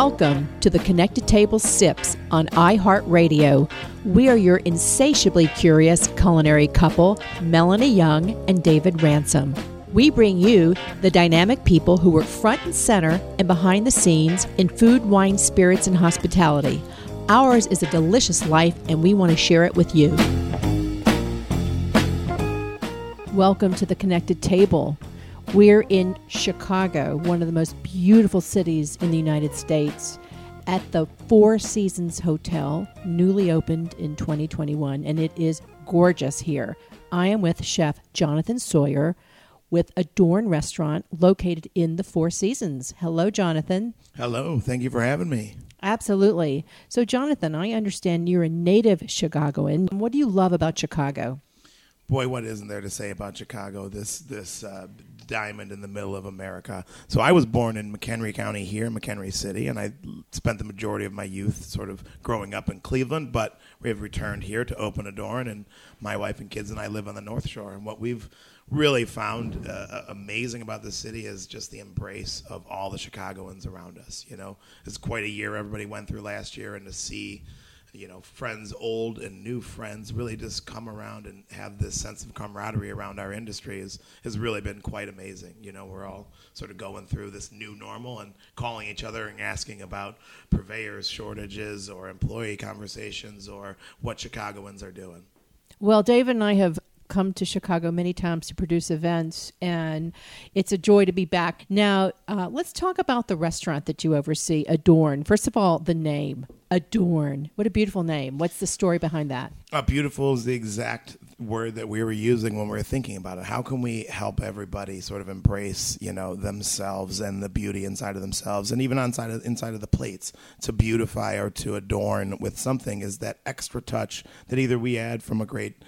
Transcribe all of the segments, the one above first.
Welcome to the Connected Table Sips on iHeartRadio. We are your insatiably curious culinary couple, Melanie Young and David Ransom. We bring you the dynamic people who work front and center and behind the scenes in food, wine, spirits, and hospitality. Ours is a delicious life, and we want to share it with you. Welcome to the Connected Table. We're in Chicago, one of the most beautiful cities in the United States, at the Four Seasons Hotel, newly opened in 2021, and it is gorgeous here. I am with Chef Jonathan Sawyer with Adorn Restaurant located in the Four Seasons. Hello, Jonathan. Hello. Thank you for having me. Absolutely. So, Jonathan, I understand you're a native Chicagoan. What do you love about Chicago? Boy, what isn't there to say about Chicago, this diamond in the middle of America. So I was born in McHenry County here, in McHenry City, and I spent the majority of my youth sort of growing up in Cleveland, but we have returned here to open Adorn, and my wife and kids and I live on the North Shore. And what we've really found amazing about this city is just the embrace of all the Chicagoans around us. You know, it's quite a year everybody went through last year, and to see friends, old and new friends, really just come around and have this sense of camaraderie around our industry has really been quite amazing. You know, we're all sort of going through this new normal and calling each other and asking about purveyors, shortages, or employee conversations, or what Chicagoans are doing. Well, David and I have come to Chicago many times to produce events, and it's a joy to be back. Now, let's talk about the restaurant that you oversee, Adorn. First of all, the name, Adorn. What a beautiful name. What's the story behind that? Beautiful is the exact word that we were using when we were thinking about it. How can we help everybody sort of embrace, themselves and the beauty inside of themselves, and even inside of the plates, to beautify or to adorn with something is that extra touch that either we add from a great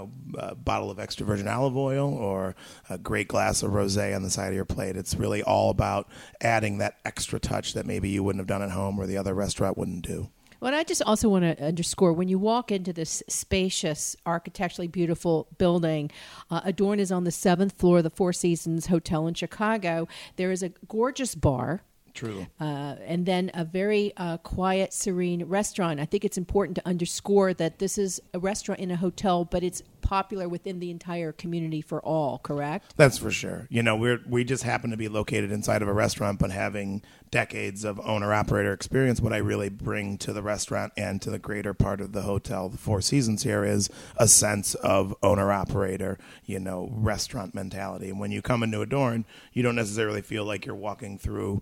bottle of extra virgin olive oil or a great glass of rosé on the side of your plate. It's really all about adding that extra touch that maybe you wouldn't have done at home or the other restaurant wouldn't do. Well, I just also want to underscore, when you walk into this spacious, architecturally beautiful building, Adorn is on the 7th floor of the Four Seasons Hotel in Chicago. There is a gorgeous bar. True. And then a very quiet, serene restaurant. I think it's important to underscore that this is a restaurant in a hotel, but it's popular within the entire community for all, correct? That's for sure. We just happen to be located inside of a restaurant, but having decades of owner-operator experience, what I really bring to the restaurant and to the greater part of the hotel, the Four Seasons here, is a sense of owner-operator, restaurant mentality. And when you come into Adorn, you don't necessarily feel like you're walking through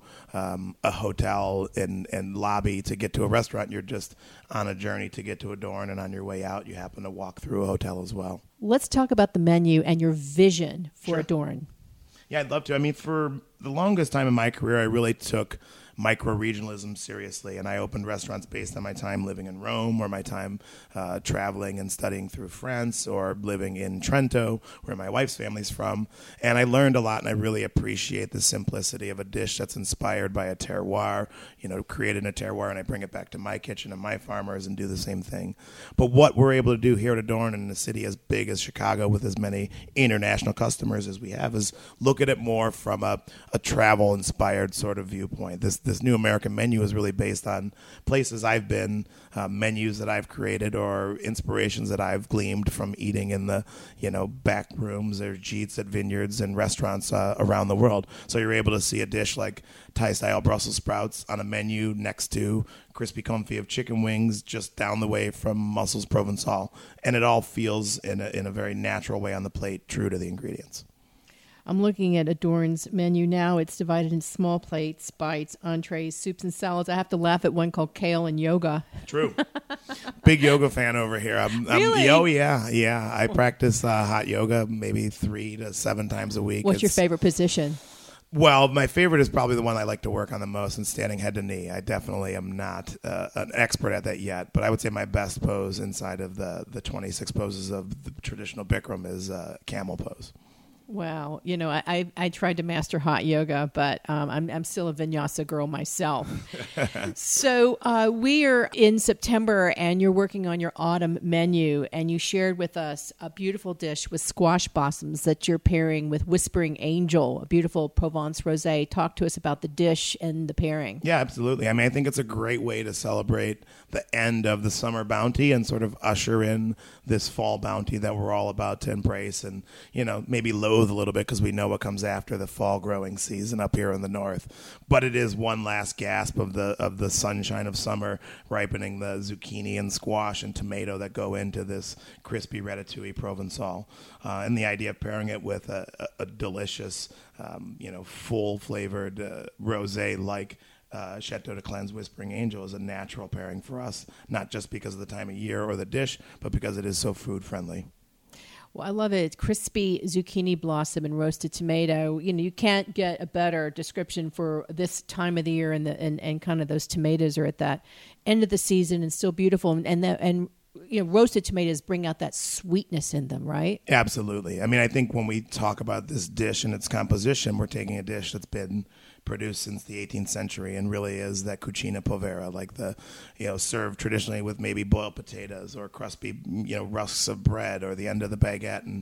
a hotel and lobby to get to a restaurant. You're just on a journey to get to Adorn, and on your way out, you happen to walk through a hotel as well. Let's talk about the menu and your vision for Sure. Adorn. Yeah, I'd love to. I mean, for the longest time in my career, I really took micro-regionalism seriously, and I opened restaurants based on my time living in Rome, or my time traveling and studying through France, or living in Trento, where my wife's family's from. And I learned a lot, and I really appreciate the simplicity of a dish that's inspired by a terroir, created in a terroir, and I bring it back to my kitchen and my farmers and do the same thing. But what we're able to do here at Adorn, in a city as big as Chicago with as many international customers as we have, is look at it more from a travel-inspired sort of viewpoint. This new American menu is really based on places I've been, menus that I've created, or inspirations that I've gleaned from eating in the, back rooms or Jeets at vineyards and restaurants around the world. So you're able to see a dish like Thai-style Brussels sprouts on a menu next to crispy confit of chicken wings just down the way from Mussels Provençal. And it all feels in a very natural way on the plate, true to the ingredients. I'm looking at Adorn's menu now. It's divided into small plates, bites, entrees, soups, and salads. I have to laugh at one called kale and yoga. True. Big yoga fan over here. Really? Oh, yeah. I practice hot yoga maybe 3 to 7 times a week. What's your favorite position? Well, my favorite is probably the one I like to work on the most, and standing head to knee. I definitely am not an expert at that yet, but I would say my best pose inside of the 26 poses of the traditional Bikram is camel pose. Wow. I tried to master hot yoga, but I'm still a vinyasa girl myself. So we are in September, and you're working on your autumn menu, and you shared with us a beautiful dish with squash blossoms that you're pairing with Whispering Angel, a beautiful Provence rosé. Talk to us about the dish and the pairing. Yeah, absolutely. I mean, I think it's a great way to celebrate the end of the summer bounty and sort of usher in this fall bounty that we're all about to embrace and, maybe loathe a little bit because we know what comes after the fall growing season up here in the north. But it is one last gasp of the sunshine of summer, ripening the zucchini and squash and tomato that go into this crispy ratatouille Provençal. And the idea of pairing it with a delicious, full-flavored rosé like Chateau de Clan's Whispering Angel is a natural pairing for us, not just because of the time of year or the dish, but because it is so food-friendly. Well, I love it. Crispy zucchini blossom and roasted tomato. You can't get a better description for this time of the year, and kind of those tomatoes are at that end of the season and still beautiful. And roasted tomatoes bring out that sweetness in them, right? Absolutely. I mean, I think when we talk about this dish and its composition, we're taking a dish that's been produced since the 18th century and really is that cucina povera, like the, served traditionally with maybe boiled potatoes or crispy, rusks of bread or the end of the baguette, and,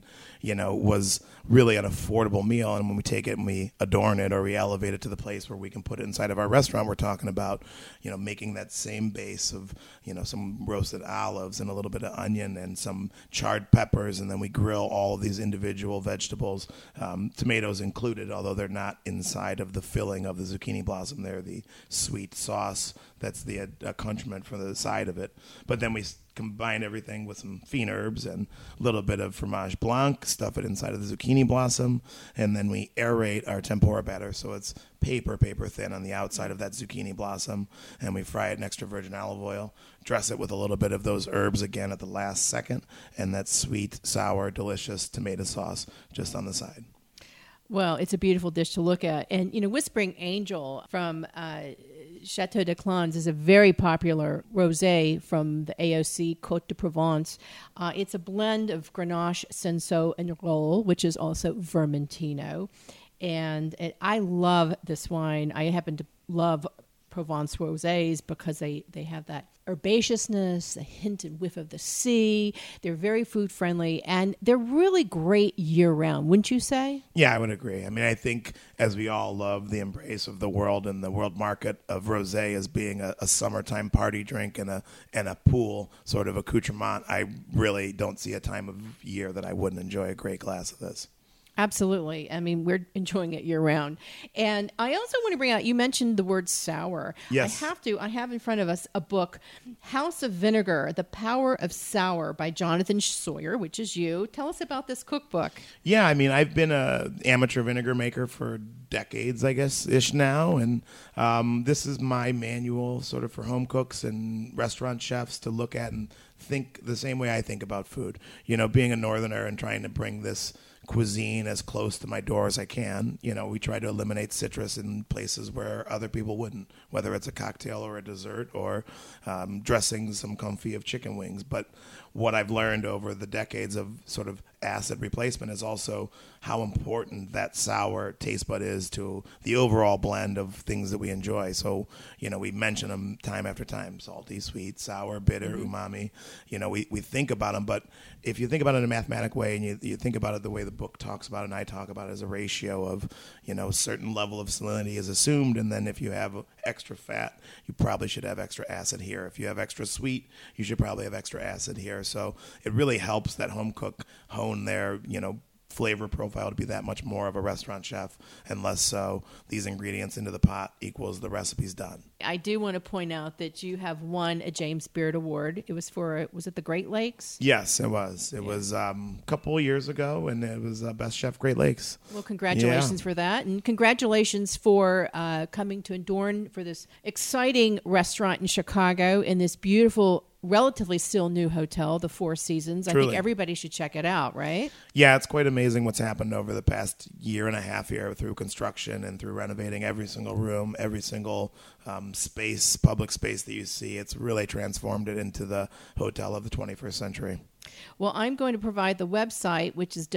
was really an affordable meal. And when we take it and we adorn it or we elevate it to the place where we can put it inside of our restaurant, we're talking about, making that same base of, some roasted olives and a little bit of onion and some charred peppers, and then we grill all of these individual vegetables, tomatoes included, although they're not inside of the filling of the zucchini blossom. They're the sweet sauce that's the accompaniment for the side of it. But then we combine everything with some fine herbs and a little bit of fromage blanc, stuff it inside of the zucchini blossom, and then we aerate our tempura batter so it's paper thin on the outside of that zucchini blossom, and we fry it in extra virgin olive oil, dress it with a little bit of those herbs again at the last second, and that sweet, sour, delicious tomato sauce just on the side. Well, it's a beautiful dish to look at. And, Whispering Angel from Chateau de Clan's is a very popular rosé from the AOC Côte de Provence. It's a blend of Grenache, Cinsault, and Rolle, which is also Vermentino. And I love this wine. I happen to love Provence rosés because they have that herbaceousness, a hint and whiff of the sea. They're very food friendly, and they're really great year round, wouldn't you say? Yeah, I would agree. I mean, I think as we all love the embrace of the world and the world market of rosé as being a summertime party drink and a pool sort of accoutrement, I really don't see a time of year that I wouldn't enjoy a great glass of this. Absolutely. I mean, we're enjoying it year round. And I also want to bring out, you mentioned the word sour. Yes. I have in front of us a book, House of Vinegar, The Power of Sour by Jonathan Sawyer, which is you. Tell us about this cookbook. Yeah, I mean, I've been an amateur vinegar maker for decades, I guess-ish now. And this is my manual sort of for home cooks and restaurant chefs to look at and think the same way I think about food. Being a northerner and trying to bring this cuisine as close to my door as I can. We try to eliminate citrus in places where other people wouldn't, whether it's a cocktail or a dessert or dressing some confit of chicken wings. But what I've learned over the decades of sort of acid replacement is also how important that sour taste bud is to the overall blend of things that we enjoy. So, we mention them time after time: salty, sweet, sour, bitter, umami. We think about them, but if you think about it in a mathematic way and you think about it the way the book talks about it and I talk about it as a ratio of, a certain level of salinity is assumed, and then if you have extra fat, you probably should have extra acid here. If you have extra sweet, you should probably have extra acid here. So it really helps that home cook hone their, flavor profile to be that much more of a restaurant chef, and less so these ingredients into the pot equals the recipe's done. I do want to point out that you have won a James Beard Award. It was was it the Great Lakes? Yes, it was. It was a couple of years ago, and it was Best Chef Great Lakes. Well, congratulations for that. And congratulations for coming to Adorn for this exciting restaurant in Chicago in this beautiful, relatively still new hotel, the Four Seasons. Truly. I think everybody should check it out, right? Yeah, it's quite amazing what's happened over the past year and a half here through construction and through renovating every single room, every single space, public space that you see. It's really transformed it into the hotel of the 21st century. Well, I'm going to provide the website, which is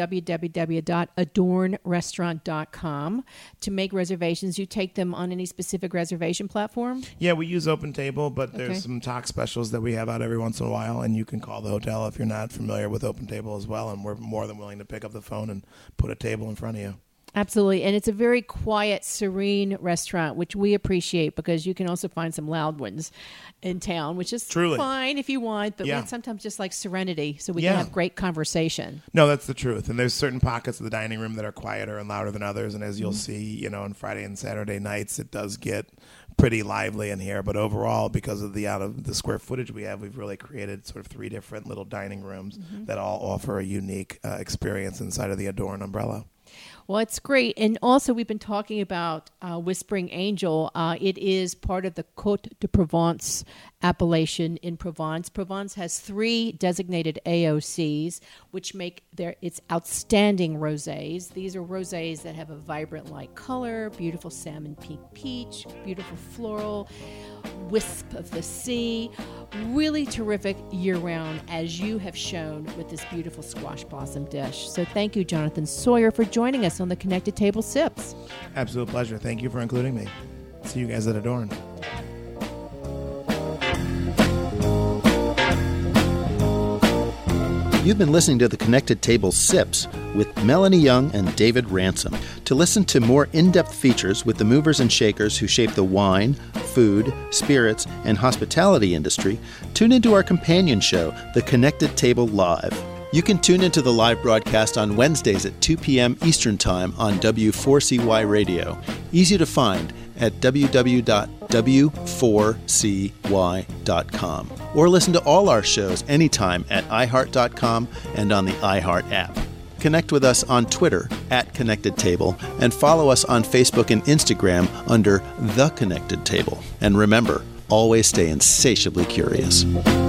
www.adornrestaurant.com, to make reservations. You take them on any specific reservation platform? Yeah, we use OpenTable, but there's Okay. some talk specials that we have out every once in a while, and you can call the hotel if you're not familiar with OpenTable as well, and we're more than willing to pick up the phone and put a table in front of you. Absolutely. And it's a very quiet, serene restaurant, which we appreciate because you can also find some loud ones in town, which is Truly. fine if you want, but Yeah. we sometimes just like serenity so we Yeah. can have great conversation. No, that's the truth. And there's certain pockets of the dining room that are quieter and louder than others. And as you'll see, on Friday and Saturday nights, it does get pretty lively in here. But overall, because of the out of the square footage we have, we've really created sort of 3 different little dining rooms that all offer a unique experience inside of the Adorn umbrella. Well, it's great. And also, we've been talking about Whispering Angel. It is part of the Côte de Provence appellation in Provence. Provence has 3 designated AOCs, which make its outstanding rosés. These are rosés that have a vibrant light color, beautiful salmon pink peach, beautiful floral, wisp of the sea. Really terrific year-round, as you have shown with this beautiful squash blossom dish. So thank you, Jonathan Sawyer, for joining us on the Connected Table Sips. Absolute pleasure. Thank you for including me. See you guys at Adorn. You've been listening to the Connected Table Sips with Melanie Young and David Ransom. To listen to more in-depth features with the movers and shakers who shape the wine, food, spirits, and hospitality industry, tune into our companion show, The Connected Table Live. You can tune into the live broadcast on Wednesdays at 2 p.m. Eastern Time on W4CY Radio. Easy to find at www.w4cy.com. Or listen to all our shows anytime at iHeart.com and on the iHeart app. Connect with us on Twitter @ConnectedTable and follow us on Facebook and Instagram under The Connected Table. And remember, always stay insatiably curious.